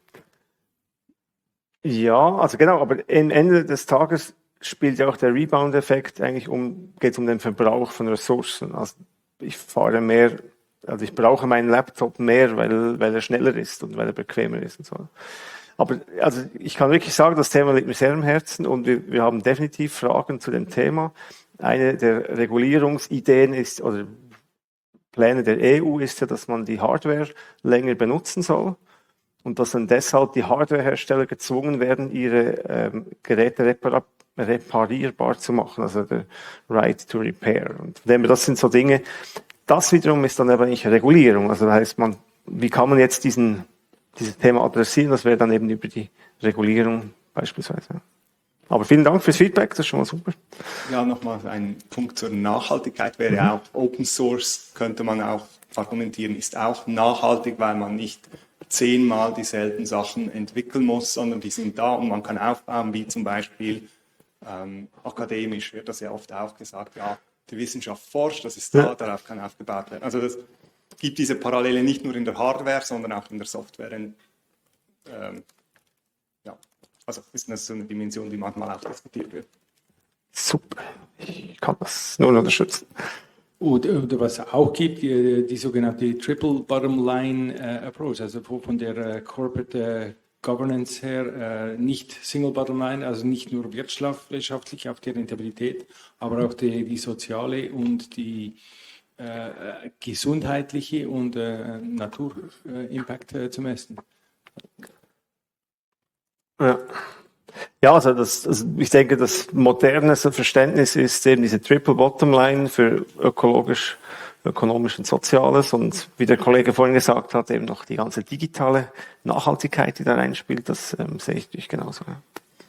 Ja, also genau, aber am Ende des Tages spielt ja auch der Rebound-Effekt eigentlich um, geht es um den Verbrauch von Ressourcen. Also ich fahre mehr, also ich brauche meinen Laptop mehr, weil, weil er schneller ist und weil er bequemer ist und so. Aber also ich kann wirklich sagen, das Thema liegt mir sehr am Herzen und wir, wir haben definitiv Fragen zu dem Thema. Eine der Regulierungsideen ist, oder Pläne der E U ist ja, dass man die Hardware länger benutzen soll und dass dann deshalb die Hardwarehersteller gezwungen werden, ihre ähm, Geräte repar- reparierbar zu machen, also der Right to Repair. Und das sind so Dinge, das wiederum ist dann aber nicht Regulierung. Also das heißt, man, wie kann man jetzt diesen dieses Thema adressieren, das wäre dann eben über die Regulierung beispielsweise. Aber vielen Dank fürs Feedback, das ist schon mal super. Ja, nochmal ein Punkt zur Nachhaltigkeit wäre mhm. auch Open Source, könnte man auch argumentieren, ist auch nachhaltig, weil man nicht zehnmal dieselben Sachen entwickeln muss, sondern die sind da und man kann aufbauen, wie zum Beispiel ähm, akademisch wird das ja oft auch gesagt, ja, die Wissenschaft forscht, das ist da, ja. Darauf kann aufgebaut werden. Also das gibt diese Parallele nicht nur in der Hardware, sondern auch in der Software. Ähm, ja, also ist das so eine Dimension, die manchmal auch diskutiert wird. Super, ich kann das nur unterstützen. Oder, oder was es auch gibt, die, die sogenannte Triple Bottom Line äh, Approach, also von der äh, Corporate äh, Governance her, äh, nicht Single Bottom Line, also nicht nur wirtschaftlich auf die Rentabilität, aber auch die, die soziale und die Äh, gesundheitliche und äh, Naturimpact äh, zu messen. Ja, ja also, das, also ich denke, das moderne Verständnis ist eben diese Triple Bottom Line für ökologisch, ökonomisch und Soziales und wie der Kollege vorhin gesagt hat, eben noch die ganze digitale Nachhaltigkeit, die da reinspielt, das ähm, sehe ich natürlich genauso. Ja.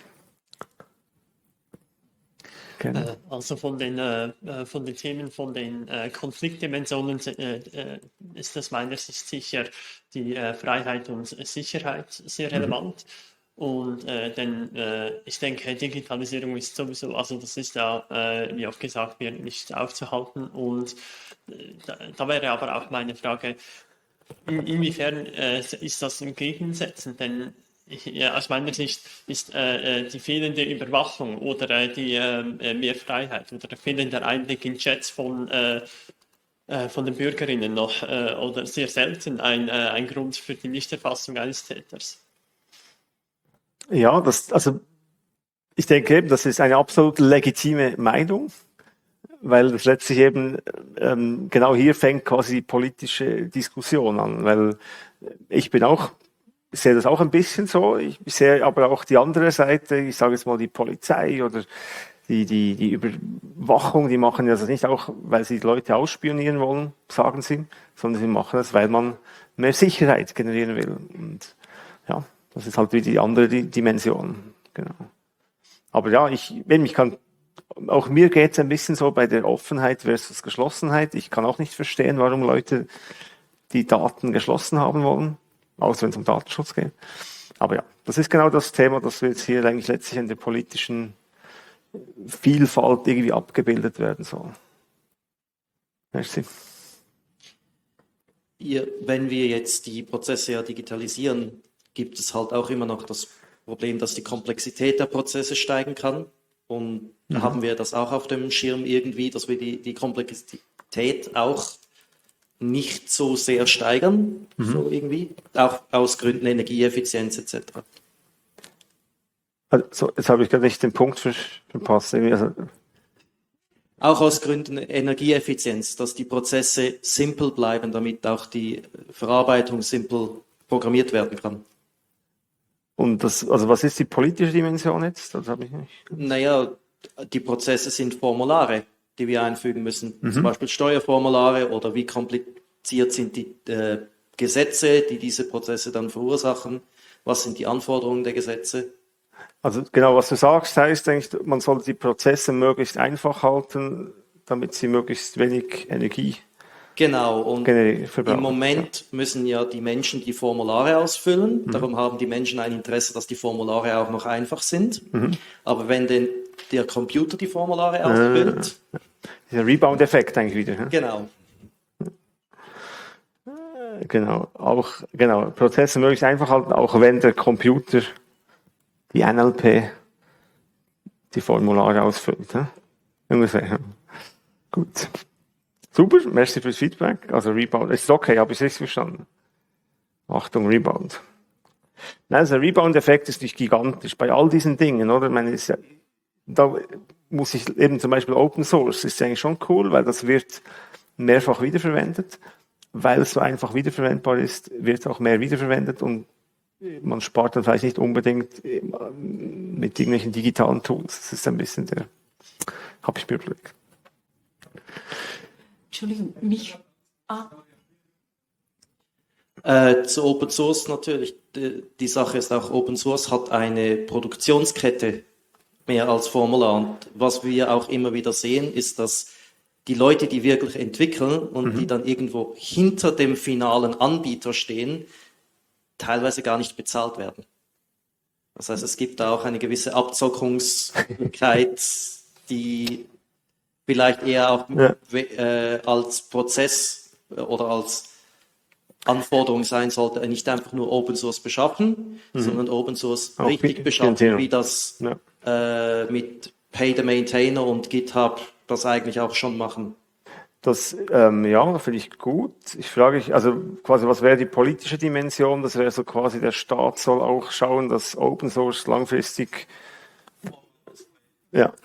Äh, also von den, äh, von den Themen, von den äh, Konfliktdimensionen äh, äh, ist das meiner Sicht sicher die äh, Freiheit und Sicherheit sehr relevant. Mhm. Und äh, denn äh, ich denke, Digitalisierung ist sowieso, also das ist ja, äh, wie oft gesagt wird, nicht aufzuhalten. Und äh, da, da wäre aber auch meine Frage, in, inwiefern äh, ist das entgegensetzen? Denn ja, aus meiner Sicht ist äh, die fehlende Überwachung oder äh, die äh, mehr Freiheit oder der fehlende Einblick in Chats von, äh, äh, von den Bürgerinnen noch äh, oder sehr selten ein, äh, ein Grund für die Nichterfassung eines Täters. Ja, das, also ich denke eben, das ist eine absolut legitime Meinung, weil das letztlich eben ähm, genau hier fängt quasi die politische Diskussion an, weil ich bin auch, ich sehe das auch ein bisschen so, ich sehe aber auch die andere Seite, ich sage jetzt mal die Polizei oder die, die, die Überwachung, die machen das nicht auch, weil sie Leute ausspionieren wollen, sagen sie, sondern sie machen das, weil man mehr Sicherheit generieren will. Und ja, das ist halt wie die andere Dimension. Genau. Aber ja, ich, ich kann, auch mir geht es ein bisschen so bei der Offenheit versus Geschlossenheit. Ich kann auch nicht verstehen, warum Leute die Daten geschlossen haben wollen, außer wenn es um Datenschutz geht. Aber ja, das ist genau das Thema, das wir jetzt hier eigentlich letztlich in der politischen Vielfalt irgendwie abgebildet werden soll. Merci. Ihr, wenn wir jetzt die Prozesse ja digitalisieren, gibt es halt auch immer noch das Problem, dass die Komplexität der Prozesse steigen kann. Und da mhm. haben wir das auch auf dem Schirm irgendwie, dass wir die, die Komplexität auch nicht so sehr steigern, mhm. so irgendwie, auch aus Gründen Energieeffizienz et cetera. Also, jetzt habe ich gerade nicht den Punkt verpasst. Also auch aus Gründen Energieeffizienz, dass die Prozesse simpel bleiben, damit auch die Verarbeitung simpel programmiert werden kann. Und das, also was ist die politische Dimension jetzt? Das habe ich nicht. Naja, die Prozesse sind Formulare, die wir einfügen müssen. Mhm. Zum Beispiel Steuerformulare oder wie kompliziert sind die äh, Gesetze, die diese Prozesse dann verursachen. Was sind die Anforderungen der Gesetze? Also genau, was du sagst, heißt eigentlich, man sollte die Prozesse möglichst einfach halten, damit sie möglichst wenig Energie Genau, und im verbrauchen. Moment müssen ja die Menschen die Formulare ausfüllen. Mhm. Darum haben die Menschen ein Interesse, dass die Formulare auch noch einfach sind. Mhm. Aber wenn denn der Computer die Formulare ausfüllt... Äh, dieser Rebound-Effekt eigentlich wieder. Ja? Genau. Genau, auch, genau, Prozesse möglichst einfach halten, auch wenn der Computer die N L P die Formulare ausfüllt. Ja? Ungefähr. Ja. Gut. Super, merci fürs Feedback. Also Rebound, ist okay, habe ich richtig verstanden. Achtung, Rebound. Nein, also der Rebound-Effekt ist nicht gigantisch bei all diesen Dingen, oder? Ich meine, ist ja, da muss ich eben zum Beispiel Open Source, ist eigentlich schon cool, weil das wird mehrfach wiederverwendet. Weil es so einfach wiederverwendbar ist, wird auch mehr wiederverwendet und man spart dann vielleicht nicht unbedingt mit irgendwelchen digitalen Tools. Das ist ein bisschen der, habe ich mir überlegt. Entschuldigung, mich. Ah. Äh, zu Open Source natürlich. Die, die Sache ist auch, Open Source hat eine Produktionskette mehr als Formular. Und was wir auch immer wieder sehen, ist, dass die Leute, die wirklich entwickeln und mhm. die dann irgendwo hinter dem finalen Anbieter stehen, teilweise gar nicht bezahlt werden. Das heißt, es gibt da auch eine gewisse Abzockungsmöglichkeit, die vielleicht eher auch ja. äh, als Prozess oder als Anforderung sein sollte, nicht einfach nur Open Source beschaffen, mhm. sondern Open Source auch richtig beschaffen, wie das ja. äh, mit Pay the Maintainer und GitHub das eigentlich auch schon machen. Das, ähm, ja, finde ich gut. Ich frage mich, also quasi, was wäre die politische Dimension? Das wäre so quasi, der Staat soll auch schauen, dass Open Source langfristig, ja.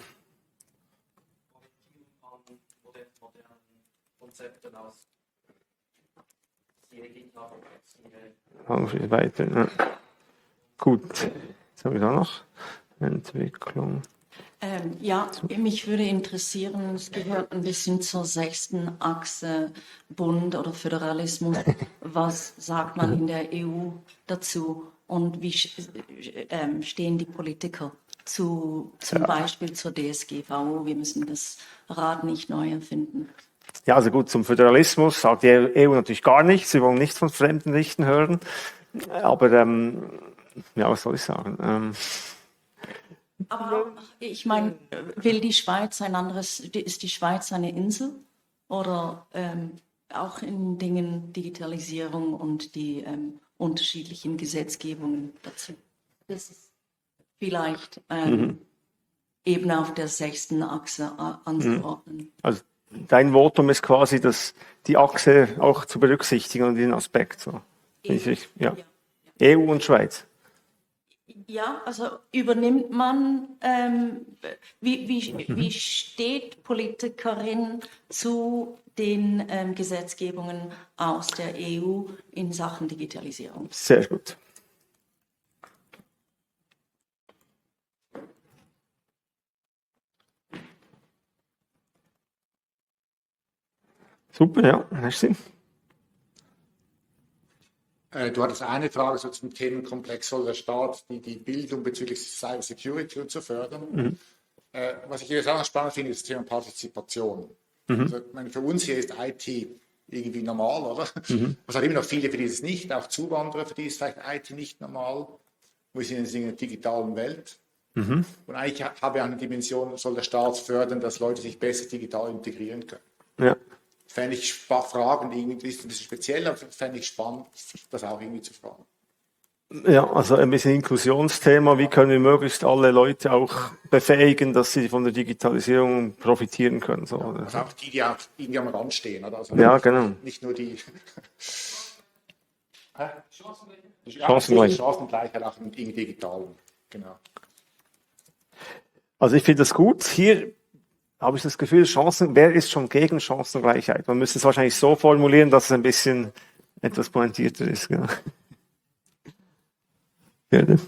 Langfristig weiter, ja. Gut. Jetzt haben wir da noch Entwicklung. Ähm, ja, mich würde interessieren, es gehört ein bisschen zur sechsten Achse Bund oder Föderalismus. Was sagt man in der E U dazu und wie ähm, stehen die Politiker zu, zum ja. Beispiel zur D S G V O? Wir müssen das Rad nicht neu erfinden. Ja, also gut, zum Föderalismus sagt die E U natürlich gar nichts. Sie wollen nichts von fremden Richten hören. Aber, ähm, ja, was soll ich sagen? Ähm, Aber ich meine, will die Schweiz ein anderes, ist die Schweiz eine Insel? Oder ähm, auch in Dingen Digitalisierung und die ähm, unterschiedlichen Gesetzgebungen dazu? Das ist vielleicht ähm, mhm. eben auf der sechsten Achse anzuordnen. Also dein Votum ist quasi, dass die Achse auch zu berücksichtigen und den Aspekt. So. E U, ich, ja. Ja, ja. E U und Schweiz. Ja, also übernimmt man, ähm, wie, wie, wie steht Politikerin zu den ähm, Gesetzgebungen aus der E U in Sachen Digitalisierung? Sehr gut. Super, ja, merci. Du hattest eine Frage so zum Themenkomplex, soll der Staat die, die Bildung bezüglich Cyber Security zu fördern? Mhm. Äh, was ich jetzt auch spannend finde, ist das Thema Partizipation. Mhm. Also, ich meine, für uns hier ist I T irgendwie normal, oder? Mhm. Es hat immer noch viele, für die ist es nicht, auch Zuwanderer, für die ist vielleicht I T nicht normal. Wir sind in einer digitalen Welt. Mhm. Und eigentlich habe ich auch eine Dimension, soll der Staat fördern, dass Leute sich besser digital integrieren können. Ja. Fände ich Fragen, irgendwie ist ein bisschen speziell, aber fände ich spannend, das auch irgendwie zu fragen. Ja, also ein bisschen Inklusionsthema. Wie können wir möglichst alle Leute auch befähigen, dass sie von der Digitalisierung profitieren können? So, ja, also auch die, die auch irgendwie am Rand stehen. Oder? Also ja, genau. Nicht nur die Chancengleichheit. Chancengleichheit. Chancengleichheit auch im Digitalen. Genau. Also ich finde das gut. Hier habe ich das Gefühl, Chancen, wer ist schon gegen Chancengleichheit? Man müsste es wahrscheinlich so formulieren, dass es ein bisschen etwas pointierter ist. Genau. Gerne.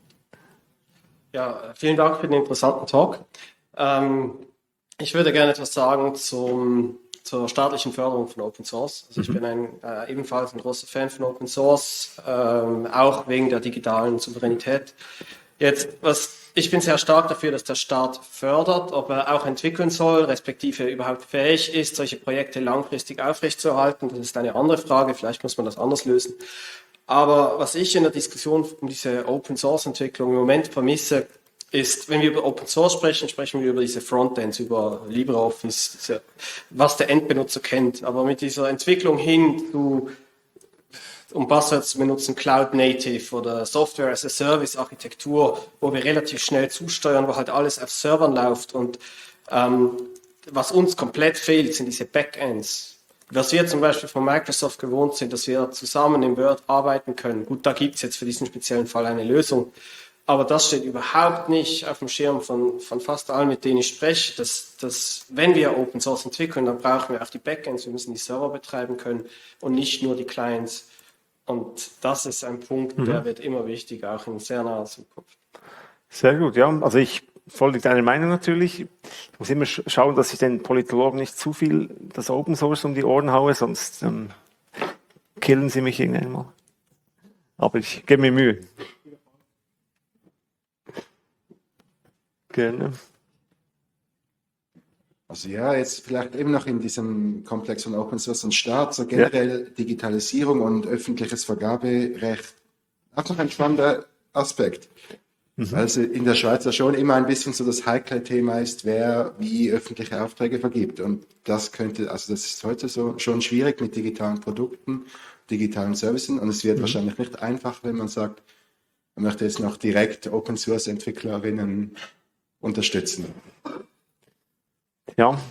Ja, vielen Dank für den interessanten Talk. Ähm, ich würde gerne etwas sagen zum, zur staatlichen Förderung von Open Source. Also ich mhm. bin ein, äh, ebenfalls ein großer Fan von Open Source, ähm, auch wegen der digitalen Souveränität. Jetzt, was ich bin sehr stark dafür, dass der Staat fördert, ob er auch entwickeln soll, respektive überhaupt fähig ist, solche Projekte langfristig aufrechtzuerhalten. Das ist eine andere Frage, vielleicht muss man das anders lösen. Aber was ich in der Diskussion um diese Open-Source-Entwicklung im Moment vermisse, ist, wenn wir über Open Source sprechen, sprechen wir über diese Frontends, über LibreOffice, diese, was der Endbenutzer kennt. Aber mit dieser Entwicklung hin zu, um Buzzwords zu benutzen, Cloud Native oder Software as a Service Architektur, wo wir relativ schnell zusteuern, wo halt alles auf Servern läuft. Und ähm, was uns komplett fehlt, sind diese Backends. Was wir zum Beispiel von Microsoft gewohnt sind, dass wir zusammen im Word arbeiten können. Gut, da gibt es jetzt für diesen speziellen Fall eine Lösung. Aber das steht überhaupt nicht auf dem Schirm von, von fast allen, mit denen ich spreche. Dass, dass, wenn wir Open Source entwickeln, dann brauchen wir auch die Backends. Wir müssen die Server betreiben können und nicht nur die Clients. Und das ist ein Punkt, mhm. der wird immer wichtiger, auch in sehr naher Zukunft. Sehr gut, ja. Also ich folge deiner Meinung natürlich. Ich muss immer schauen, dass ich den Politologen nicht zu viel das Open Source um die Ohren haue, sonst ähm, killen sie mich irgendwann mal. Aber ich gebe mir Mühe. Gerne. Also ja, jetzt vielleicht eben noch in diesem Komplex von Open Source und Staat, so generell ja. Digitalisierung und öffentliches Vergaberecht. Auch noch ein spannender Aspekt. Mhm. Weil es in der Schweiz ja schon immer ein bisschen so das heikle Thema ist, wer wie öffentliche Aufträge vergibt. Und das könnte, also das ist heute so schon schwierig mit digitalen Produkten, digitalen Services. Und es wird mhm. wahrscheinlich nicht einfach, wenn man sagt, man möchte jetzt noch direkt Open Source Entwicklerinnen unterstützen. Ja.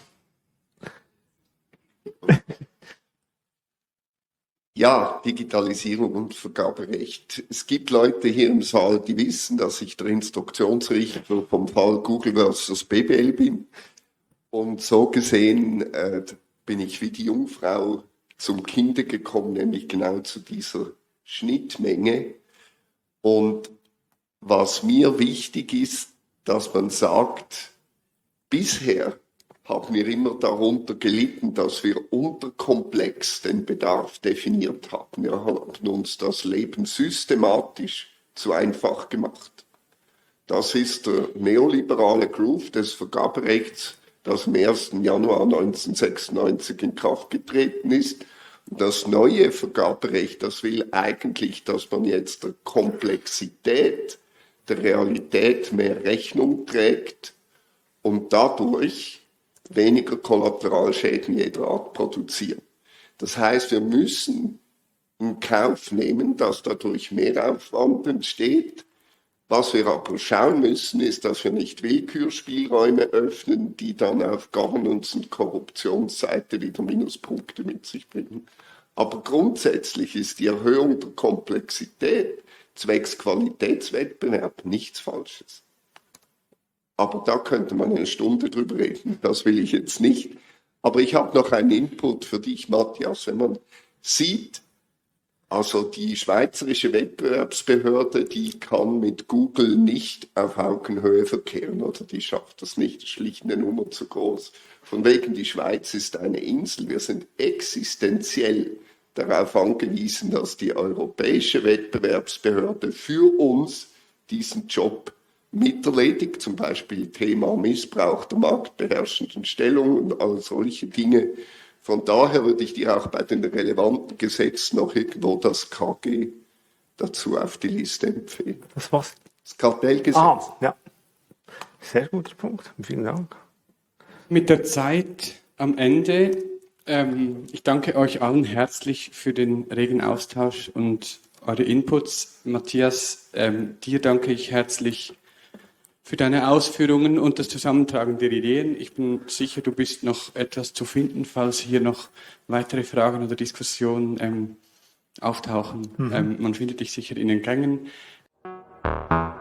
Ja, Digitalisierung und Vergaberecht. Es gibt Leute hier im Saal, die wissen, dass ich der Instruktionsrichter vom Fall Google versus B B L bin. Und so gesehen äh, bin ich wie die Jungfrau zum Kinde gekommen, nämlich genau zu dieser Schnittmenge. Und was mir wichtig ist, dass man sagt, bisher haben wir immer darunter gelitten, dass wir unterkomplex den Bedarf definiert haben. Wir haben uns das Leben systematisch zu einfach gemacht. Das ist der neoliberale Groove des Vergaberechts, das am ersten Januar neunzehnhundertsechsundneunzig in Kraft getreten ist. Und das neue Vergaberecht, das will eigentlich, dass man jetzt der Komplexität der Realität mehr Rechnung trägt und dadurch weniger Kollateralschäden jeder Art produzieren. Das heißt, wir müssen in Kauf nehmen, dass dadurch Mehraufwand entsteht. Was wir aber schauen müssen, ist, dass wir nicht Willkürspielräume öffnen, die dann auf Governance- und Korruptionsseite wieder Minuspunkte mit sich bringen. Aber grundsätzlich ist die Erhöhung der Komplexität zwecks Qualitätswettbewerb nichts Falsches. Aber da könnte man eine Stunde drüber reden, das will ich jetzt nicht. Aber ich habe noch einen Input für dich, Matthias. Wenn man sieht, also die schweizerische Wettbewerbsbehörde, die kann mit Google nicht auf Augenhöhe verkehren oder die schafft das nicht, das ist schlicht eine Nummer zu groß. Von wegen, die Schweiz ist eine Insel, wir sind existenziell darauf angewiesen, dass die europäische Wettbewerbsbehörde für uns diesen Job miterledigt, zum Beispiel Thema Missbrauch der marktbeherrschenden Stellung und all solche Dinge. Von daher würde ich dir auch bei den relevanten Gesetzen noch irgendwo das K G dazu auf die Liste empfehlen. Das was? Das Kartellgesetz. Ah, ja. Sehr guter Punkt. Vielen Dank. Mit der Zeit am Ende. Ähm, ich danke euch allen herzlich für den regen Austausch und eure Inputs. Matthias, ähm, dir danke ich herzlich für deine Ausführungen und das Zusammentragen der Ideen. Ich bin sicher, du bist noch etwas zu finden, falls hier noch weitere Fragen oder Diskussionen ähm, auftauchen. Mhm. Ähm, man findet dich sicher in den Gängen.